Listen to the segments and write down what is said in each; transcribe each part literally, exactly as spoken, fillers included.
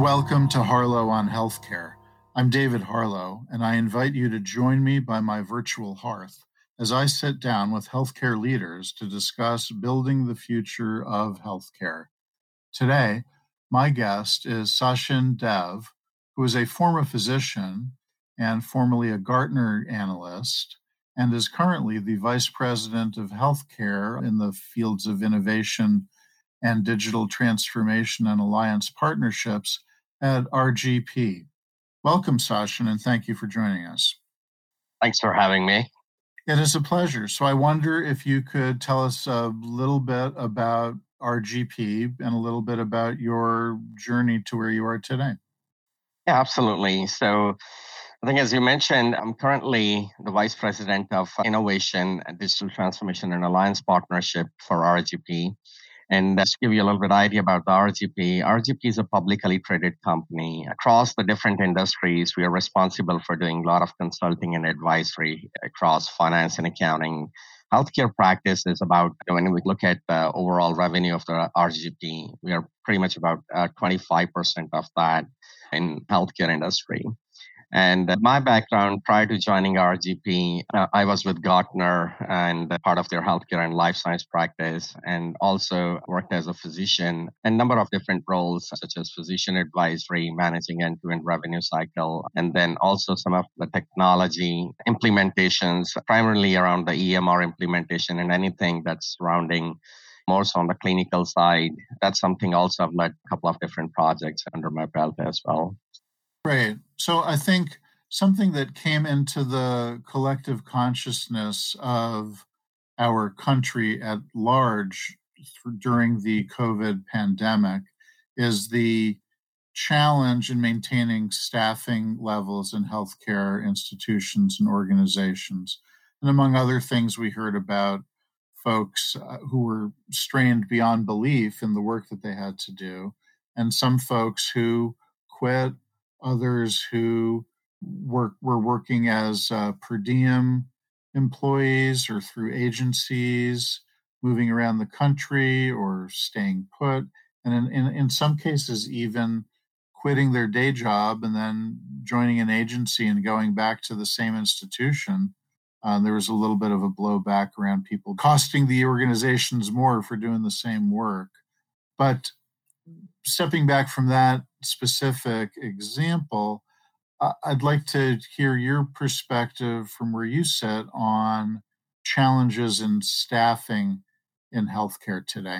welcome to Harlow on Healthcare. I'm David Harlow, and I invite you to join me by my virtual hearth as I sit down with healthcare leaders to discuss building the future of healthcare. Today, my guest is Sachin Dev, who is a former physician and formerly a Gartner analyst, and is currently the Vice President of Healthcare in the fields of innovation and digital transformation and alliance partnerships at R G P. Welcome, Sachin, and thank you for joining us. Thanks for having me. It is a pleasure. So I wonder if you could tell us a little bit about R G P and a little bit about your journey to where you are today. Yeah, absolutely. So I think, as you mentioned, I'm currently the Vice President of Innovation, Digital Transformation, and Alliance Partnership for R G P. And just to give you a little bit idea about the R G P, R G P is a publicly traded company. Across the different industries, we are responsible for doing a lot of consulting and advisory across finance and accounting. Healthcare practice is about, when we look at the overall revenue of the R G P, we are pretty much about uh, twenty-five percent of that in healthcare industry. And uh, my background prior to joining R G P, uh, I was with Gartner and uh, part of their healthcare and life science practice, and also worked as a physician in a number of different roles, such as physician advisory, managing end-to-end revenue cycle, and then also some of the technology implementations, primarily around the E M R implementation and anything that's surrounding more so on the clinical side. That's something also I've led a couple of different projects under my belt as well. Great. So I think something that came into the collective consciousness of our country at large th- during the COVID pandemic is the challenge in maintaining staffing levels in healthcare institutions and organizations. And among other things, we heard about folks uh, who were strained beyond belief in the work that they had to do, and some folks who quit, others who work were working as uh, per diem employees or through agencies, moving around the country or staying put, and in, in, in some cases even quitting their day job and then joining an agency and going back to the same institution. Uh, there was a little bit of a blowback around people costing the organizations more for doing the same work. But stepping back from that specific example, uh, I'd like to hear your perspective from where you sit on challenges in staffing in healthcare today.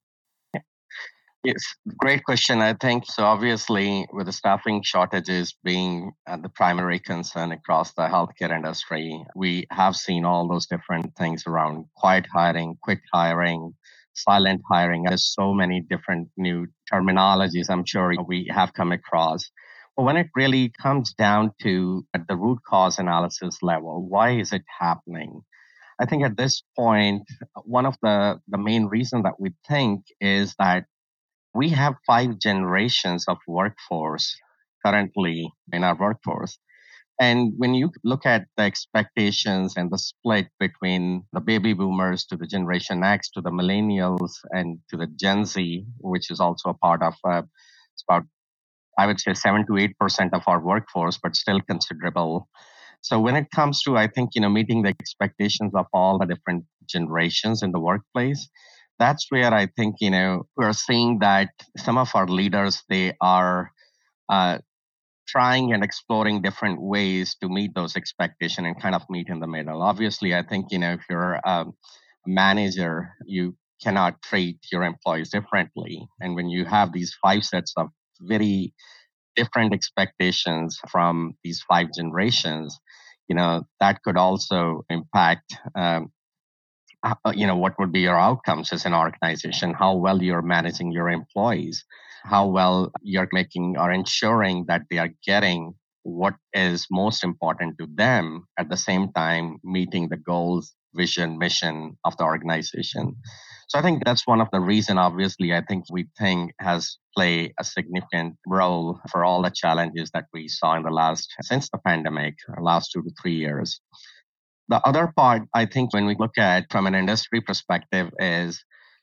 Yes, great question. I think so. Obviously, with the staffing shortages being uh, the primary concern across the healthcare industry, we have seen all those different things around quiet hiring, quick hiring, silent hiring. There's so many different new terminologies I'm sure we have come across. But when it really comes down to at the root cause analysis level, why is it happening? I think at this point, one of the, the main reasons that we think is that we have five generations of workforce currently in our workforce. And when you look at the expectations and the split between the baby boomers to the Generation X to the millennials and to the Gen Z, which is also a part of, uh, it's about, I would say, seven to eight percent of our workforce, but still considerable. So when it comes to, I think, you know, meeting the expectations of all the different generations in the workplace, that's where I think, you know, we're seeing that some of our leaders, they are uh, trying and exploring different ways to meet those expectations and kind of meet in the middle. Obviously, I think, you know, if you're a manager, you cannot treat your employees differently. And when you have these five sets of very different expectations from these five generations, you know, that could also impact um, uh, you know, what would be your outcomes as an organization, how well you're managing your employees, how well you're making or ensuring that they are getting what is most important to them, at the same time meeting the goals, vision, mission of the organization. So I think that's one of the reason, obviously, I think we think has played a significant role for all the challenges that we saw in the last, since the pandemic, last two to three years. The other part, I think, when we look at from an industry perspective is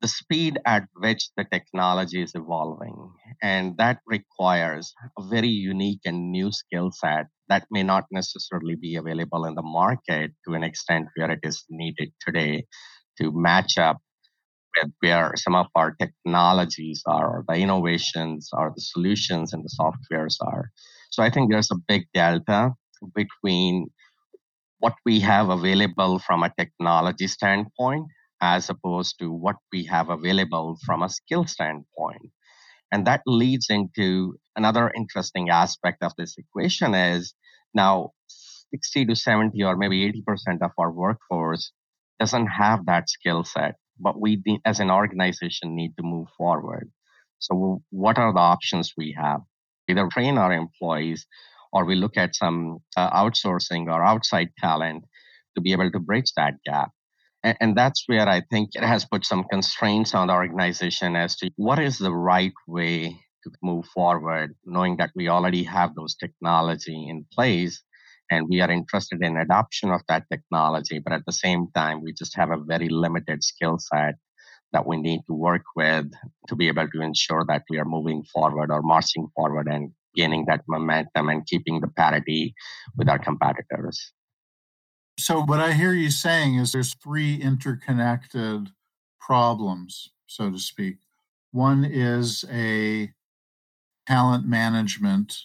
the speed at which the technology is evolving. And that requires a very unique and new skill set that may not necessarily be available in the market to an extent where it is needed today to match up with where some of our technologies are, or the innovations, or the solutions and the softwares are. So I think there's a big delta between what we have available from a technology standpoint as opposed to what we have available from a skill standpoint. And that leads into another interesting aspect of this equation is now sixty to seventy or maybe eighty percent of our workforce doesn't have that skill set, but we need, as an organization need to move forward. So what are the options we have? Either train our employees or we look at some uh, outsourcing or outside talent to be able to bridge that gap. And, and that's where I think it has put some constraints on the organization as to what is the right way to move forward, knowing that we already have those technology in place and we are interested in adoption of that technology, but at the same time, we just have a very limited skill set that we need to work with to be able to ensure that we are moving forward or marching forward and gaining that momentum and keeping the parity with our competitors. So what I hear you saying is there's three interconnected problems, so to speak. One is a talent management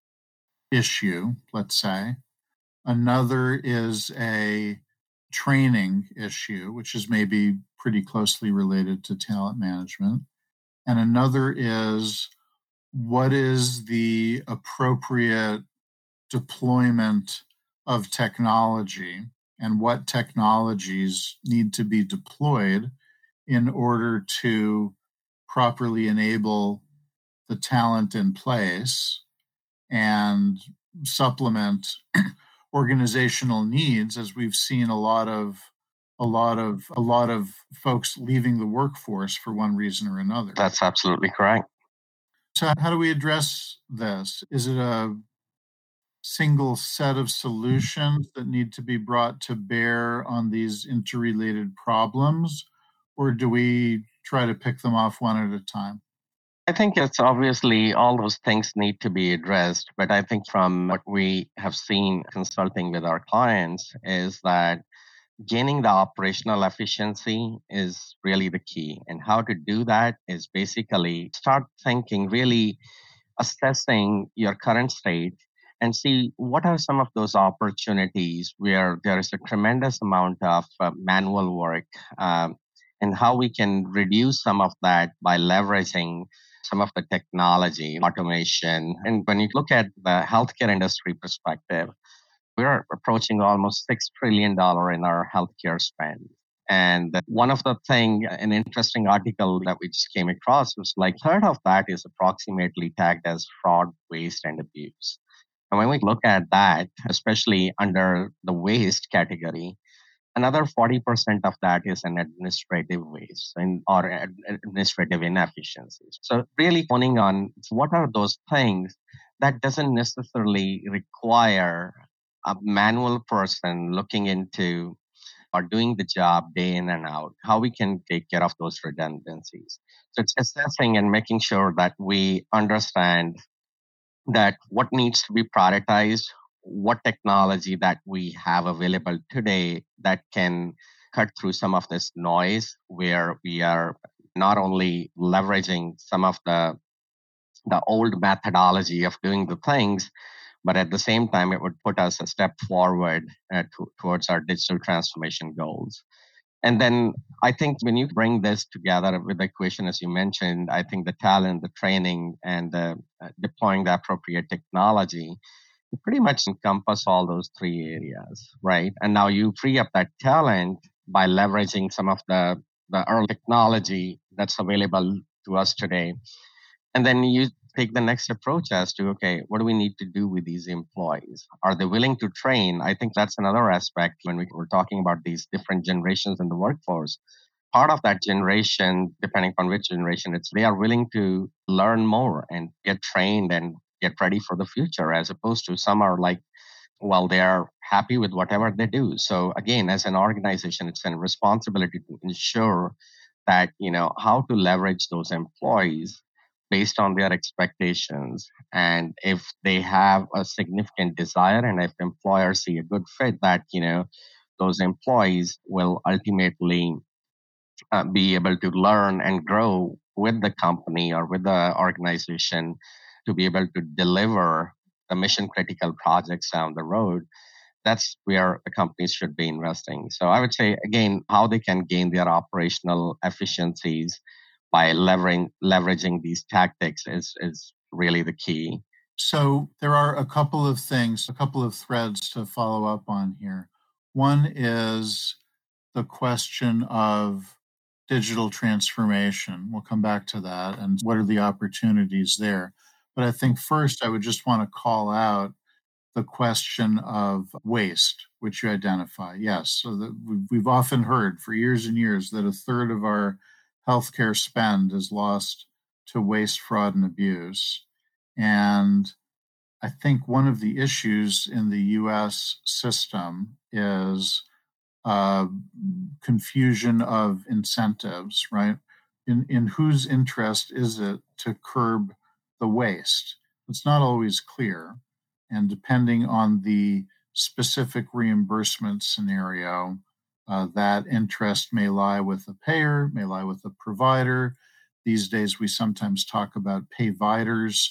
issue, let's say. Another is a training issue, which is maybe pretty closely related to talent management. And another is what is the appropriate deployment of technology and what technologies need to be deployed in order to properly enable the talent in place and supplement organizational needs, as we've seen a lot of a lot of a lot of folks leaving the workforce for one reason or another. That's absolutely correct. So how do we address this? Is it a single set of solutions that need to be brought to bear on these interrelated problems, or do we try to pick them off one at a time? I think it's obviously all those things need to be addressed. But I think from what we have seen consulting with our clients is that gaining the operational efficiency is really the key. And how to do that is basically start thinking, really assessing your current state and see what are some of those opportunities where there is a tremendous amount of uh, manual work um, and how we can reduce some of that by leveraging some of the technology, automation. And when you look at the healthcare industry perspective, we're approaching almost six trillion dollars in our healthcare spend. And one of the thing, an interesting article that we just came across was like a third of that is approximately tagged as fraud, waste, and abuse. And when we look at that, especially under the waste category, another forty percent of that is an administrative waste and or ad- administrative inefficiencies. So really honing on what are those things that doesn't necessarily require a manual person looking into or doing the job day in and out, how we can take care of those redundancies. So it's assessing and making sure that we understand that what needs to be prioritized, what technology that we have available today that can cut through some of this noise where we are not only leveraging some of the the old methodology of doing the things, but at the same time, it would put us a step forward uh, to, towards our digital transformation goals. And then I think when you bring this together with the equation, as you mentioned, I think the talent, the training, and the, uh, deploying the appropriate technology pretty much encompass all those three areas, right? And now you free up that talent by leveraging some of the, the early technology that's available to us today. And then you take the next approach as to, okay, what do we need to do with these employees? Are they willing to train? I think that's another aspect when we were talking about these different generations in the workforce. Part of that generation, depending on which generation it's, they are willing to learn more and get trained and get ready for the future, as opposed to some are like, well, they are happy with whatever they do. So again, as an organization, it's a responsibility to ensure that, you know, how to leverage those employees based on their expectations. And if they have a significant desire and if employers see a good fit, that, you know, those employees will ultimately uh, be able to learn and grow with the company or with the organization to be able to deliver the mission critical projects down the road. That's where the companies should be investing. So I would say, again, how they can gain their operational efficiencies by leveraging leveraging these tactics is is really the key. So there are a couple of things, a couple of threads to follow up on here. One is the question of digital transformation. We'll come back to that and what are the opportunities there. But I think first I would just want to call out the question of waste, which you identify. Yes, so that we've often heard for years and years that a third of our healthcare spend is lost to waste, fraud, and abuse. And I think one of the issues in the U S system is uh, confusion of incentives, right? In, in whose interest is it to curb the waste? It's not always clear. And depending on the specific reimbursement scenario, uh, that interest may lie with a payer, may lie with a provider. These days, we sometimes talk about payviders,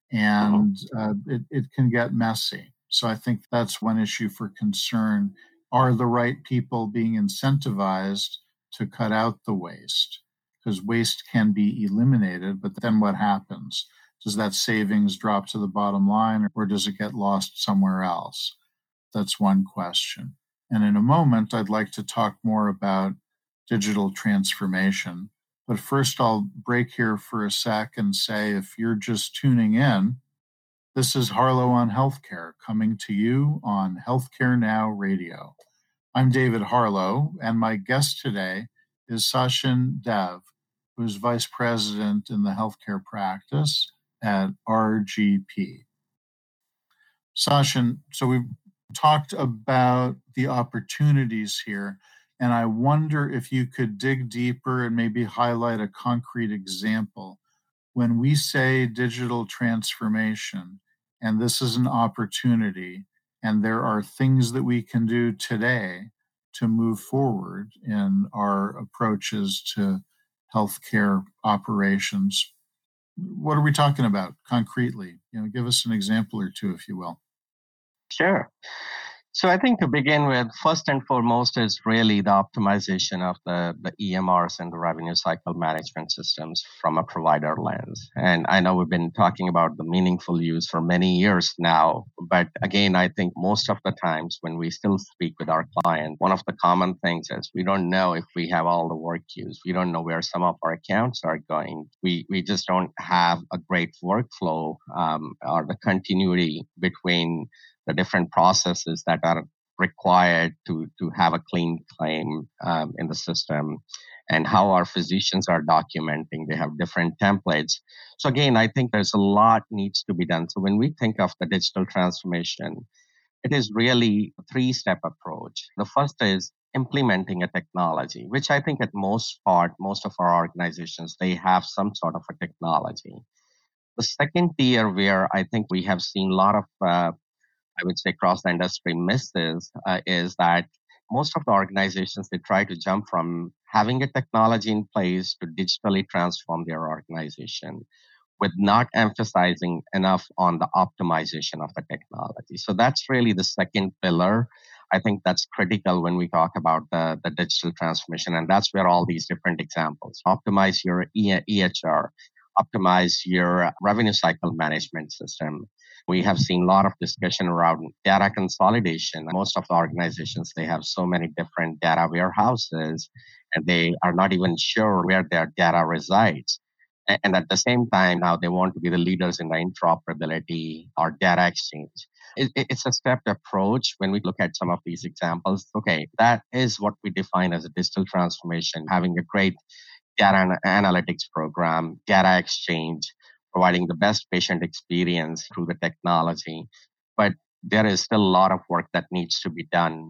and uh, it, it can get messy. So I think that's one issue for concern. Are the right people being incentivized to cut out the waste? Because waste can be eliminated, but then what happens? Does that savings drop to the bottom line or does it get lost somewhere else? That's one question. And in a moment, I'd like to talk more about digital transformation. But first, I'll break here for a sec and say if you're just tuning in, this is Harlow on Healthcare coming to you on Healthcare Now Radio. I'm David Harlow, and my guest today is Sachin Dev, who's Vice President in the Healthcare Practice at R G P. Sachin, so we've talked about the opportunities here, and I wonder if you could dig deeper and maybe highlight a concrete example. When we say digital transformation, and this is an opportunity, and there are things that we can do today to move forward in our approaches to healthcare operations, what are we talking about concretely? You know, give us an example or two, if you will. Sure. So I think to begin with, first and foremost is really the optimization of the, the E M Rs and the revenue cycle management systems from a provider lens. And I know we've been talking about the meaningful use for many years now, but again, I think most of the times when we still speak with our client, one of the common things is we don't know if we have all the work queues. We don't know where some of our accounts are going. We, we just don't have a great workflow um, or the continuity between the different processes that are required to, to have a clean claim um, in the system, and how our physicians are documenting. They have different templates. So again, I think there's a lot needs to be done. So when we think of the digital transformation, it is really a three-step approach. The first is implementing a technology, which I think at most part, most of our organizations, they have some sort of a technology. The second tier where I think we have seen a lot of uh, I would say across the industry misses uh, is that most of the organizations, they try to jump from having a technology in place to digitally transform their organization with not emphasizing enough on the optimization of the technology. So that's really the second pillar. I think that's critical when we talk about the, the digital transformation. And that's where all these different examples, optimize your E H R, optimize your revenue cycle management system. We have seen a lot of discussion around data consolidation. Most of the organizations, they have so many different data warehouses, and they are not even sure where their data resides. And at the same time, now they want to be the leaders in the interoperability or data exchange. It's a stepped approach when we look at some of these examples. Okay, that is what we define as a digital transformation, having a great data analytics program, data exchange, providing the best patient experience through the technology. But there is still a lot of work that needs to be done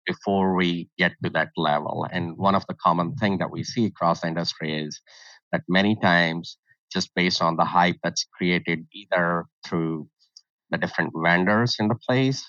before we get to that level. And one of the common thing that we see across the industry is that many times, just based on the hype that's created either through the different vendors in the place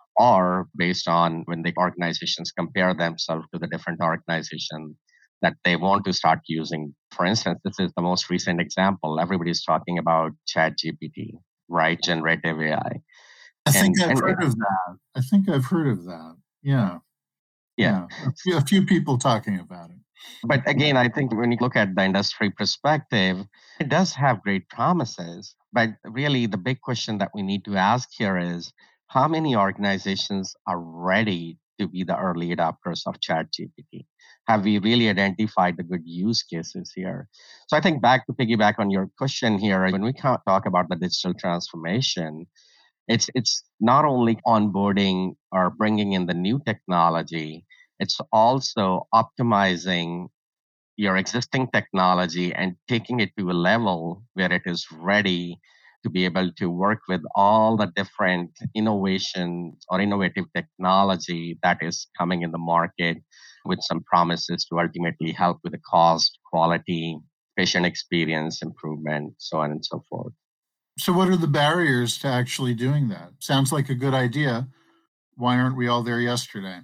or based on when the organizations compare themselves to the different organization that they want to start using. For instance, this is the most recent example. Everybody's talking about ChatGPT, right? Generative A I. I think And, I've and heard of that. I think I've heard of that. Yeah. yeah. Yeah. A few, a few people talking about it. But again, I think when you look at the industry perspective, it does have great promises. But really, the big question that we need to ask here is how many organizations are ready to be the early adopters of ChatGPT? Have we really identified the good use cases here? So I think back to piggyback on your question here, when we ca- talk about the digital transformation, it's it's not only onboarding or bringing in the new technology, it's also optimizing your existing technology and taking it to a level where it is ready to be able to work with all the different innovations or innovative technology that is coming in the market with some promises to ultimately help with the cost, quality, patient experience improvement, so on and so forth. So, what are the barriers to actually doing that? Sounds like a good idea. Why aren't we all there yesterday?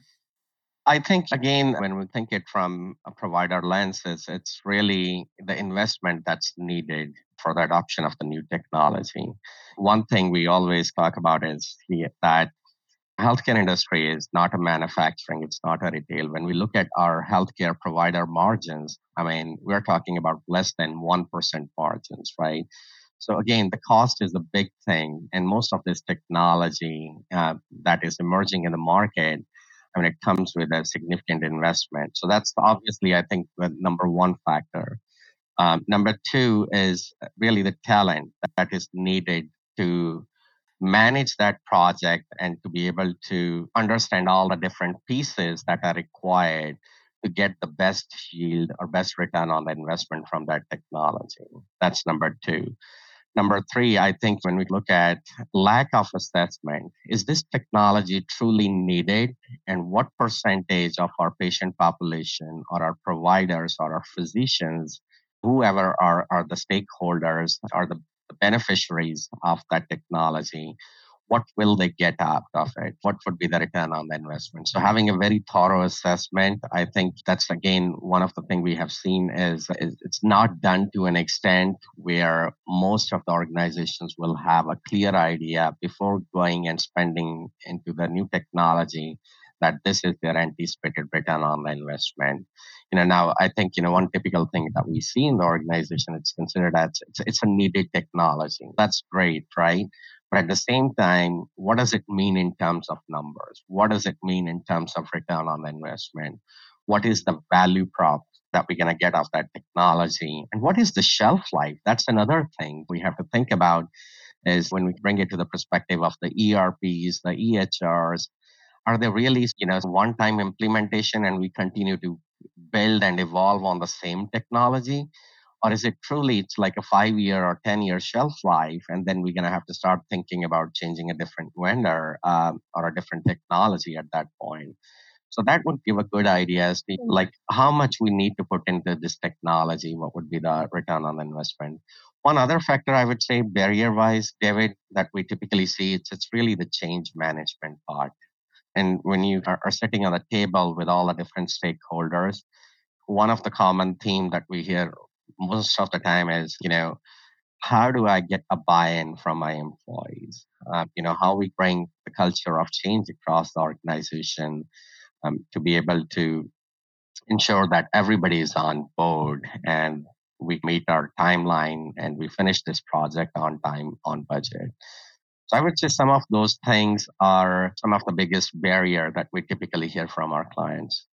I think, again, when we think it from a provider lens, it's, it's really the investment that's needed for the adoption of the new technology. One thing we always talk about is the, that healthcare industry is not a manufacturing, it's not a retail. When we look at our healthcare provider margins, I mean, we're talking about less than one percent margins, right? So again, the cost is a big thing, and most of this technology uh, that is emerging in the market, I mean, it comes with a significant investment. So that's obviously, I think, the number one factor. Um, number two is really the talent that is needed to manage that project and to be able to understand all the different pieces that are required to get the best yield or best return on the investment from that technology. That's number two. Number three, I think when we look at lack of assessment, is this technology truly needed? And what percentage of our patient population or our providers or our physicians, whoever are, are the stakeholders, are the, the beneficiaries of that technology? What will they get out of it? What would be the return on the investment? So having a very thorough assessment, I think that's again one of the things we have seen is, is it's not done to an extent where most of the organizations will have a clear idea before going and spending into the new technology that this is their anticipated return on the investment. You know, now I think, you know, one typical thing that we see in the organization, it's considered as it's, it's a needed technology. That's great, right? But at the same time, what does it mean in terms of numbers? What does it mean in terms of return on the investment? What is the value prop that we're going to get off that technology? And what is the shelf life? That's another thing we have to think about is when we bring it to the perspective of the E R Ps, the E H Rs, are they really, you know, one-time implementation and we continue to build and evolve on the same technology? Or is it truly, it's like a five year or ten year shelf life, and then we're going to have to start thinking about changing a different vendor um, or a different technology at that point? So that would give a good idea as to like how much we need to put into this technology, what would be the return on investment. One other factor I would say barrier wise, David, that we typically see, it's, it's really the change management part. And when you are, are sitting on a table with all the different stakeholders, one of the common theme that we hear most of the time is, you know, how do I get a buy-in from my employees? Uh, you know, how we bring the culture of change across the organization um, to be able to ensure that everybody is on board and we meet our timeline and we finish this project on time, on budget. So I would say some of those things are some of the biggest barrier that we typically hear from our clients.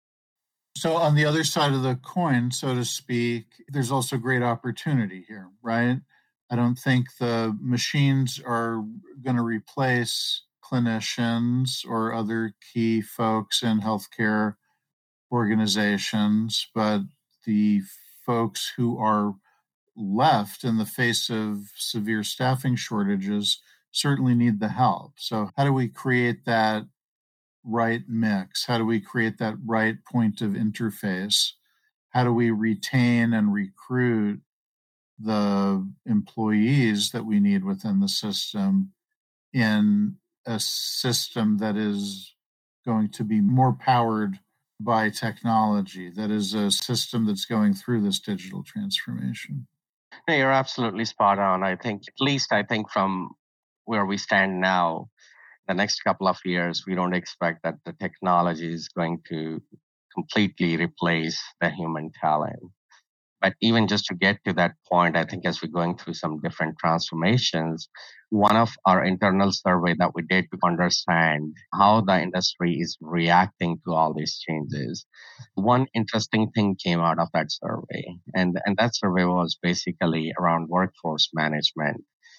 So on the other side of the coin, so to speak, there's also great opportunity here, right? I don't think the machines are going to replace clinicians or other key folks in healthcare organizations, but the folks who are left in the face of severe staffing shortages certainly need the help. So how do we create that right mix? How do we create that right point of interface? How do we retain and recruit the employees that we need within the system in a system that is going to be more powered by technology, that is a system that's going through this digital transformation? No, you're absolutely spot on. I think, at least I think from where we stand now, the next couple of years, we don't expect that the technology is going to completely replace the human talent. But even just to get to that point, I think as we're going through some different transformations, one of our internal survey that we did to understand how the industry is reacting to all these changes, one interesting thing came out of that survey. And, and that survey was basically around workforce management.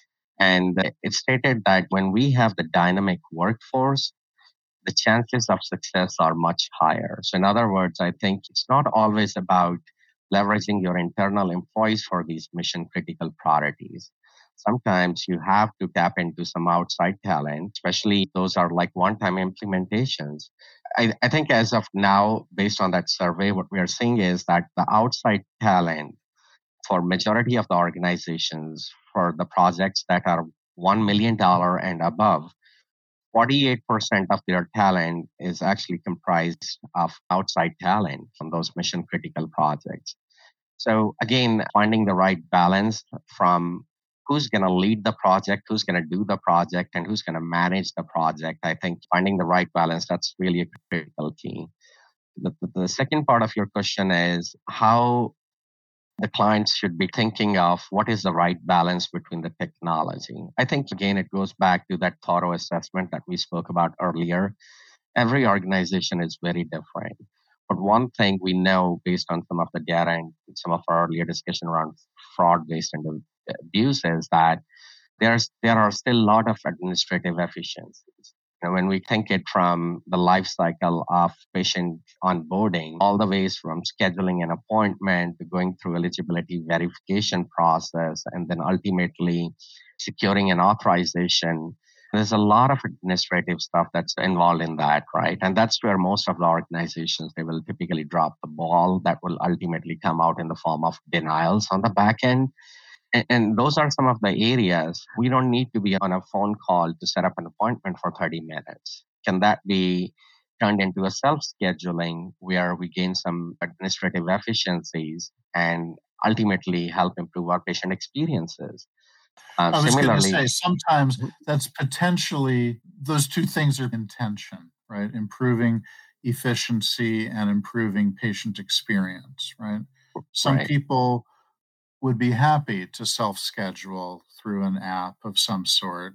And it stated that when we have the dynamic workforce, the chances of success are much higher. So, in other words, I think it's not always about leveraging your internal employees for these mission critical priorities. Sometimes you have to tap into some outside talent, especially those are like one time implementations. I, I think as of now, based on that survey, what we are seeing is that the outside talent for majority of the organizations for the projects that are one million dollars and above, forty-eight percent of their talent is actually comprised of outside talent from those mission critical projects. So again, finding the right balance from who's going to lead the project, who's going to do the project, and who's going to manage the project. I think finding the right balance, that's really a critical key. The, the, the second part of your question is how the clients should be thinking of what is the right balance between the technology. I think, again, it goes back to that thorough assessment that we spoke about earlier. Every organization is very different. But one thing we know based on some of the data and some of our earlier discussion around fraud-based and abuse is that there's there are still a lot of administrative efficiencies. You know, when we think it from the life cycle of patient onboarding, all the ways from scheduling an appointment to going through eligibility verification process, and then ultimately securing an authorization, there's a lot of administrative stuff that's involved in that, right? And that's where most of the organizations, they will typically drop the ball that will ultimately come out in the form of denials on the back end. And, and those are some of the areas we don't need to be on a phone call to set up an appointment for thirty minutes. Can that be turned into a self-scheduling where we gain some administrative efficiencies and ultimately help improve our patient experiences? Uh, I was going to similarly, say, sometimes that's potentially, those two things are in tension, right? Improving efficiency and improving patient experience, right? Some right, people would be happy to self schedule through an app of some sort.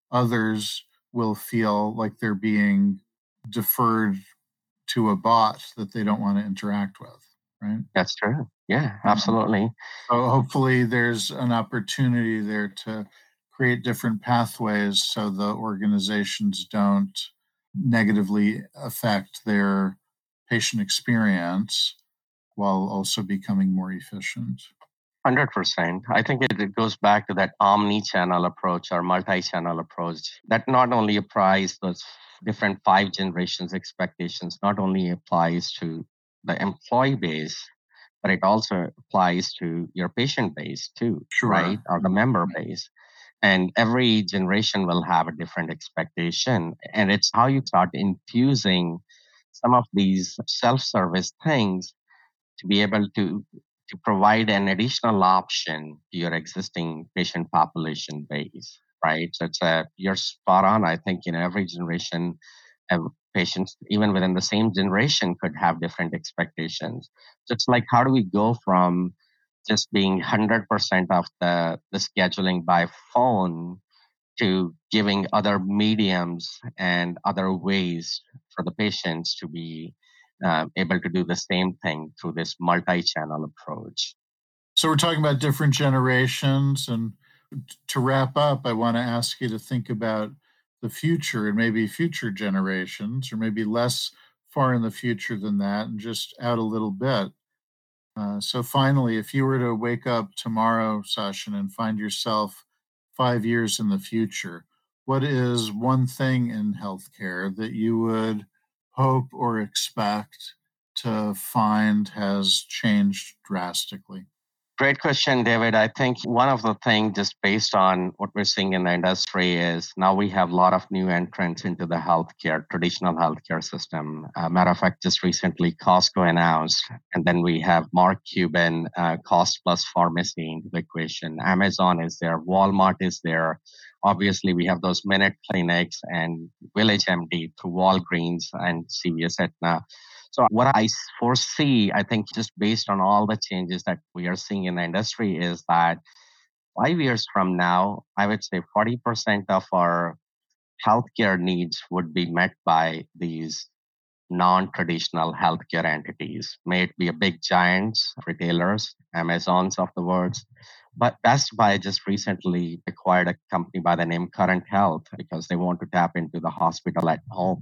Others will feel like they're being deferred to a bot that they don't want to interact with, right? that's true. Yeah, Um, absolutely. so hopefully there's an opportunity there to create different pathways so the organizations don't negatively affect their patient experience while also becoming more efficient. one hundred percent. I think it, it goes back to that omni-channel approach or multi-channel approach that not only applies those different five generations expectations, not only applies to the employee base, but it also applies to your patient base too, right? Sure. Or the member base. And every generation will have a different expectation. And it's how you start infusing some of these self-service things to be able to to provide an additional option to your existing patient population base, right? So it's a you're spot on. I think in every generation, uh, patients even within the same generation could have different expectations. So it's like how do we go from just being one hundred percent of the the scheduling by phone to giving other mediums and other ways for the patients to be uh, able to do the same thing through this multi-channel approach. So we're talking about different generations. And to wrap up, I want to ask you to think about the future and maybe future generations, or maybe less far in the future than that, and just out a little bit. Uh, so finally, if you were to wake up tomorrow, Sachin, and find yourself five years in the future, what is one thing in healthcare that you would hope or expect to find has changed drastically? Great question, David. I think one of the things, just based on what we're seeing in the industry, is now we have a lot of new entrants into the healthcare, traditional healthcare system. Uh, matter of fact, just recently Costco announced, and then we have Mark Cuban, uh, Cost Plus Pharmacy into the equation. Amazon is there, Walmart is there. Obviously, we have those Minute Clinics and Village M D through Walgreens and C V S Aetna. So what I foresee, I think just based on all the changes that we are seeing in the industry, is that five years from now, I would say forty percent of our healthcare needs would be met by these non-traditional healthcare entities. May it be a big giants, retailers, Amazons of the world. But Best Buy just recently acquired a company by the name Current Health because they want to tap into the hospital at home.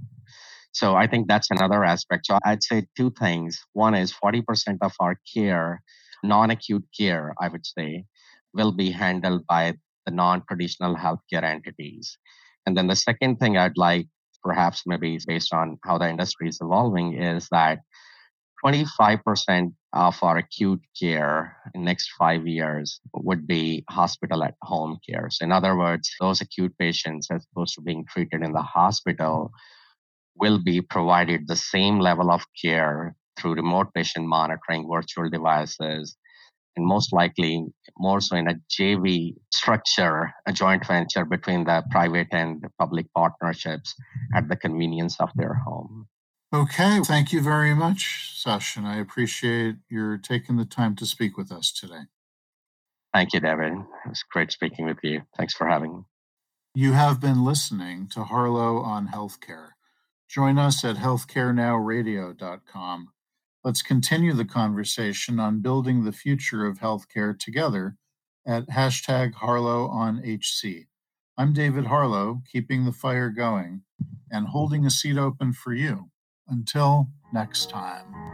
So I think that's another aspect. So I'd say two things. One is forty percent of our care, non acute care, I would say, will be handled by the non traditional healthcare entities. And then the second thing I'd like, perhaps maybe based on how the industry is evolving, is that twenty-five percent of our acute care in next five years would be hospital at home care. So in other words, those acute patients as opposed to being treated in the hospital will be provided the same level of care through remote patient monitoring, virtual devices, and most likely more so in a J V structure, a joint venture between the private and the public partnerships at the convenience of their home. Okay, thank you very much, Sachin. I appreciate your taking the time to speak with us today. Thank you, David. It was great speaking with you. Thanks for having me. You have been listening to Harlow on Healthcare. Join us at healthcare now radio dot com. Let's continue the conversation on building the future of healthcare together at hashtag Harlow on H C. I'm David Harlow, keeping the fire going and holding a seat open for you. Until next time.